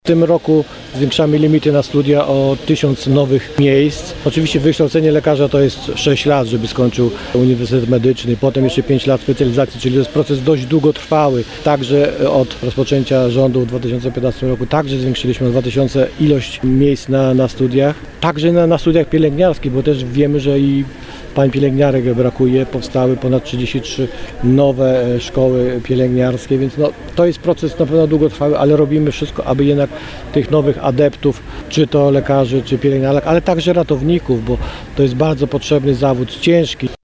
W tym roku zwiększamy limity na studia o 1000 nowych miejsc. Oczywiście wykształcenie lekarza to jest 6 lat, żeby skończył Uniwersytet Medyczny, potem jeszcze 5 lat specjalizacji, czyli to jest proces dość długotrwały. Także od rozpoczęcia rządu w 2015 roku także zwiększyliśmy o 2000 ilość miejsc na studiach. Także na studiach pielęgniarskich, bo też wiemy, że i pań pielęgniarek brakuje, powstały ponad 33 nowe szkoły pielęgniarskie, więc to jest proces na pewno długotrwały, ale robimy wszystko, aby jednak tych nowych adeptów, czy to lekarzy, czy pielęgniarek, ale także ratowników, bo to jest bardzo potrzebny zawód, ciężki.